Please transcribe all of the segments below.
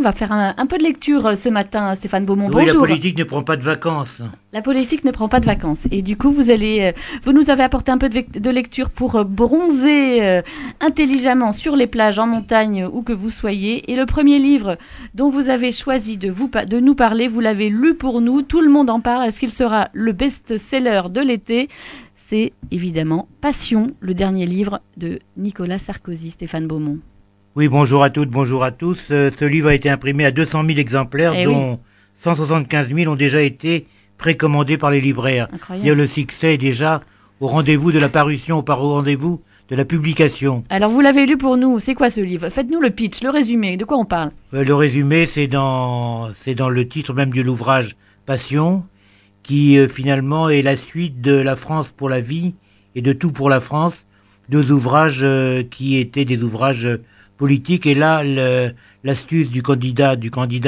va faire un peu de lecture ce matin, Stéphane Beaumont. Oui, Bonjour. la politique ne prend pas de vacances. La politique ne prend pas de vacances. Et du coup, vous nous avez apporté un peu de lecture pour bronzer intelligemment sur les plages, en montagne, où que vous soyez. Et le premier livre dont vous avez choisi de nous parler, vous l'avez lu pour nous. Tout le monde en parle. Est-ce qu'il sera le best-seller de l'été ? C'est évidemment Passion, le dernier livre de Nicolas Sarkozy. Stéphane Beaumont. Oui, bonjour à toutes, bonjour à tous. Ce livre a été imprimé à 200 000 exemplaires, dont 175 000 ont déjà été précommandés par les libraires. Incroyable. Le succès est déjà au rendez-vous de la parution, au rendez-vous de la publication. Alors, vous l'avez lu pour nous. C'est quoi ce livre ? Faites-nous le pitch, le résumé. De quoi on parle ? Le résumé, c'est dans le titre même de l'ouvrage Passion, qui finalement est la suite de La France pour la vie et de Tout pour la France, deux ouvrages qui étaient des ouvrages politiques. Et là, l'astuce du candidat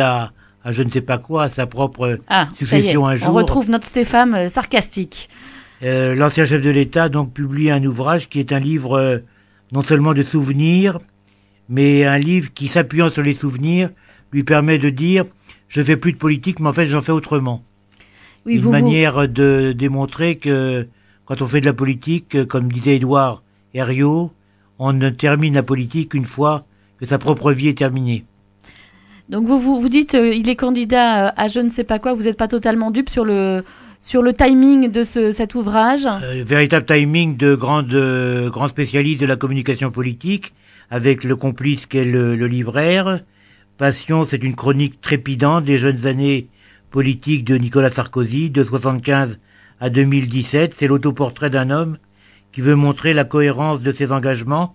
à je ne sais pas quoi, à sa propre succession un jour. On retrouve notre Stéphane sarcastique. L'ancien chef de l'État donc publie un ouvrage qui est un livre non seulement de souvenirs, mais un livre qui, s'appuyant sur les souvenirs, lui permet de dire « je fais plus de politique, mais en fait j'en fais autrement ». Oui, une manière de démontrer que quand on fait de la politique, comme disait Édouard Herriot, on ne termine la politique qu'une fois que sa propre vie est terminée. Donc vous dites il est candidat à je ne sais pas quoi, vous n'êtes pas totalement dupe sur le timing de cet ouvrage. Véritable timing de grand spécialiste de la communication politique, avec le complice qu'est le libraire. Passion, c'est une chronique trépidante des jeunes années politique de Nicolas Sarkozy, de 1975 à 2017. C'est l'autoportrait d'un homme qui veut montrer la cohérence de ses engagements.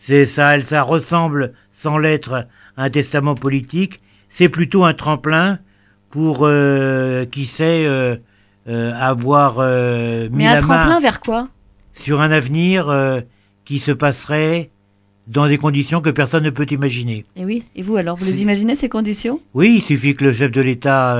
Ça ressemble, sans l'être, à un testament politique. C'est plutôt un tremplin pour qui sait avoir mis la main... Mais un tremplin vers quoi ? Sur un avenir qui se passerait dans des conditions que personne ne peut imaginer. Et oui, et vous alors, vous les imaginez ces conditions ? Oui, il suffit que le chef de l'État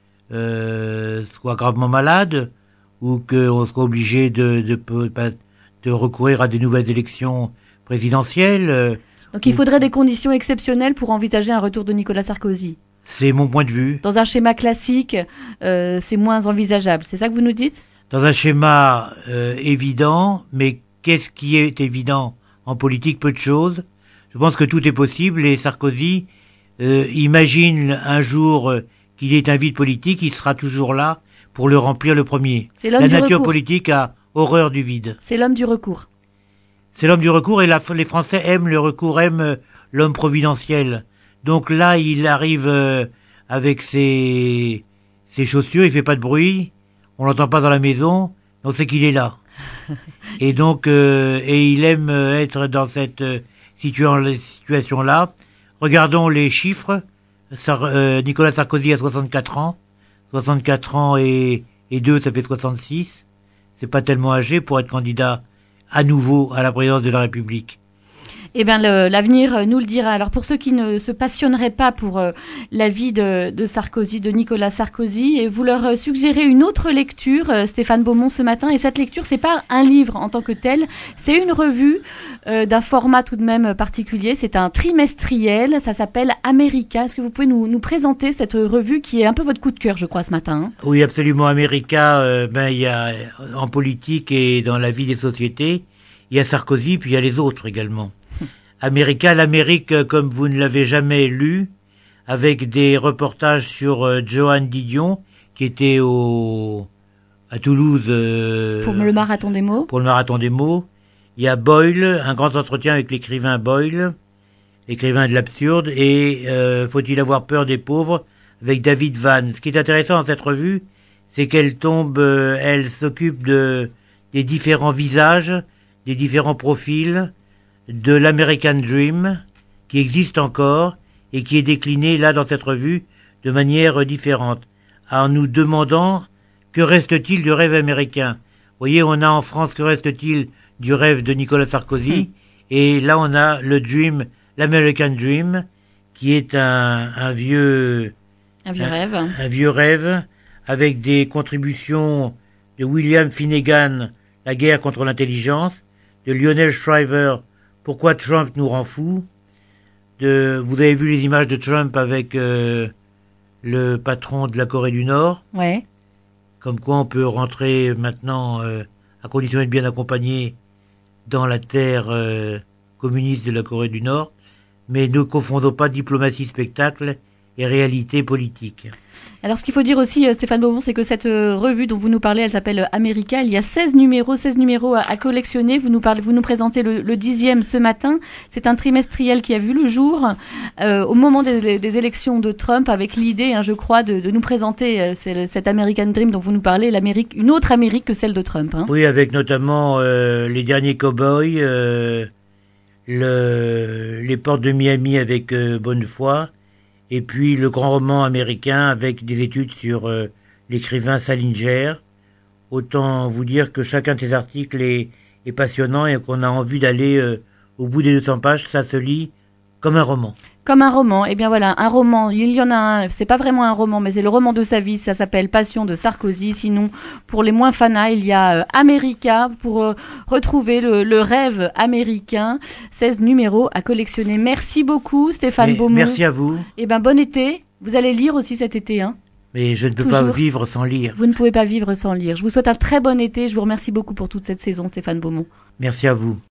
soit gravement malade ou qu'on soit obligé de recourir à des nouvelles élections présidentielles. Donc il faudrait des conditions exceptionnelles pour envisager un retour de Nicolas Sarkozy. C'est mon point de vue. Dans un schéma classique, c'est moins envisageable. C'est ça que vous nous dites ? Dans un schéma évident, mais qu'est-ce qui est évident en politique ? Peu de choses. Je pense que tout est possible et Sarkozy imagine un jour qu'il est un vide politique, il sera toujours là pour le remplir le premier. La nature politique a horreur du vide. C'est l'homme du recours. C'est l'homme du recours et les Français aiment le recours, aiment l'homme providentiel. Donc là, il arrive avec ses chaussures, il fait pas de bruit, on l'entend pas dans la maison, on sait qu'il est là. Et donc, et il aime être dans cette situation-là. Regardons les chiffres. Nicolas Sarkozy a 64 ans. 64 ans et 2, ça fait 66. C'est pas tellement âgé pour être candidat à nouveau à la présidence de la République. Eh bien, l'avenir nous le dira. Alors, pour ceux qui ne se passionneraient pas pour la vie de Sarkozy, de Nicolas Sarkozy, vous leur suggérez une autre lecture, Stéphane Beaumont, ce matin. Et cette lecture, c'est pas un livre en tant que tel, c'est une revue d'un format tout de même particulier. C'est un trimestriel, ça s'appelle America. Est-ce que vous pouvez nous présenter cette revue qui est un peu votre coup de cœur, je crois, ce matin, hein ? Oui, absolument. America, il y a en politique et dans la vie des sociétés, il y a Sarkozy, puis il y a les autres également. America, l'Amérique comme vous ne l'avez jamais lu, avec des reportages sur Johan Didion, qui était à Toulouse. Pour le marathon des mots. Pour le marathon des mots. Il y a Boyle, un grand entretien avec l'écrivain Boyle, écrivain de l'absurde, et Faut-il avoir peur des pauvres, avec David Vann. Ce qui est intéressant dans cette revue, c'est qu'elle elle s'occupe des différents visages, des différents profils, de l'American Dream, qui existe encore, et qui est décliné là dans cette revue de manière différente, en nous demandant que reste-t-il du rêve américain. Vous voyez, on a en France que reste-t-il du rêve de Nicolas Sarkozy, et là on a le Dream, l'American Dream, qui est un vieux rêve, avec des contributions de William Finnegan, La guerre contre l'intelligence, de Lionel Shriver, Pourquoi Trump nous rend fous, Vous avez vu les images de Trump avec le patron de la Corée du Nord. Ouais. Comme quoi on peut rentrer maintenant, à condition d'être bien accompagné, dans la terre communiste de la Corée du Nord. Mais ne confondons pas diplomatie spectacle et réalité politique. Alors ce qu'il faut dire aussi, Stéphane Beaumont, c'est que cette revue dont vous nous parlez, elle s'appelle America. Il y a 16 numéros à collectionner. Vous nous présentez le 10e ce matin. C'est un trimestriel qui a vu le jour au moment des élections de Trump, avec l'idée, je crois, de nous présenter cet American Dream dont vous nous parlez, l'Amérique, une autre Amérique que celle de Trump. Oui, avec notamment les derniers cow-boys, les portes de Miami avec Bonnefoy, et puis le grand roman américain avec des études sur l'écrivain Salinger. Autant vous dire que chacun de ces articles est passionnant et qu'on a envie d'aller au bout des 200 pages. Ça se lit comme un roman. Comme un roman. Eh bien voilà, un roman. Il y en a un, c'est pas vraiment un roman, mais c'est le roman de sa vie. Ça s'appelle Passion de Sarkozy. Sinon, pour les moins fanas, il y a America pour retrouver le rêve américain. 16 numéros à collectionner. Merci beaucoup, Stéphane Beaumont. Merci à vous. Eh ben bon été. Vous allez lire aussi cet été, hein? Mais je ne peux pas vivre sans lire. Vous ne pouvez pas vivre sans lire. Je vous souhaite un très bon été. Je vous remercie beaucoup pour toute cette saison, Stéphane Beaumont. Merci à vous.